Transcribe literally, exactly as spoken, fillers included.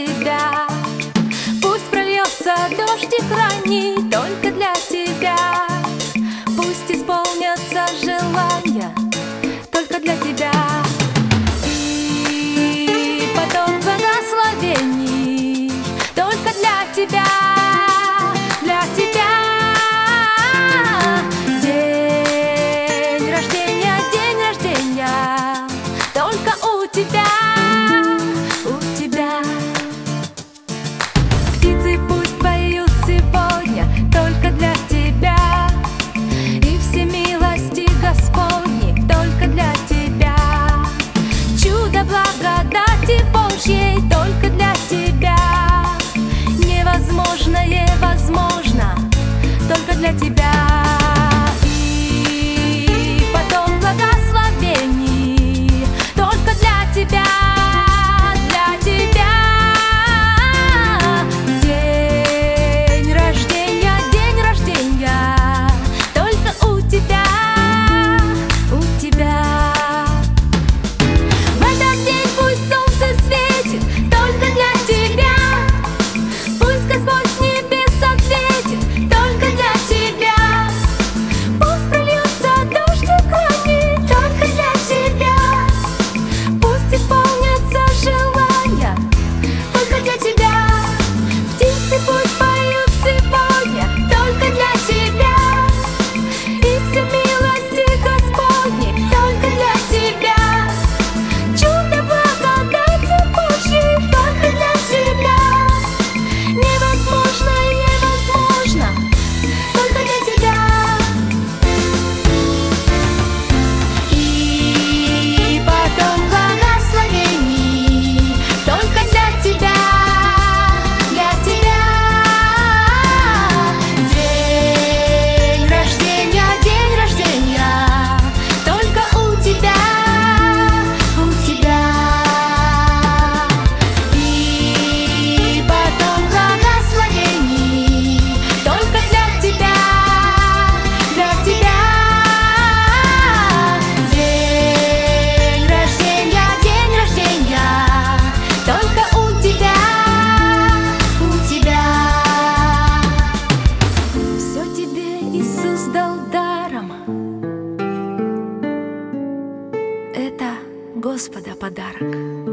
тебя. Пусть прольется дождь и храни только для тебя. Пусть исполнятся желания только для тебя. И потом благословений только для тебя, для тебя. День рождения, день рождения только у тебя, у тебя. Птицы пусть поют сегодня только для тебя, и все милости Господни только для тебя. Чудо благодати Божьей только для тебя. Невозможное возможно только для тебя. И потом благословений только для тебя, для тебя. День рождения, день рождения только у тебя, у тебя. В этот день пусть солнце светит только для тебя. Пусть Господь с небес ответит только для тебя. Пусть прольется дождь и храни только для тебя. Пусть исполнятся желания только для тебя. Птицы пусть поют сегодня только для тебя, и все милости Господни только для тебя. Чудо благодати Божьей только для тебя. Невозможно, невозможно только для тебя. И потом благословений только для тебя, для тебя. День рождения, день рождения только у тебя, у тебя. И потом благословений только для тебя, для тебя. День рождения, день рождения только у тебя, у тебя. Все тебе Иисус дал даром. Это Господа подарок.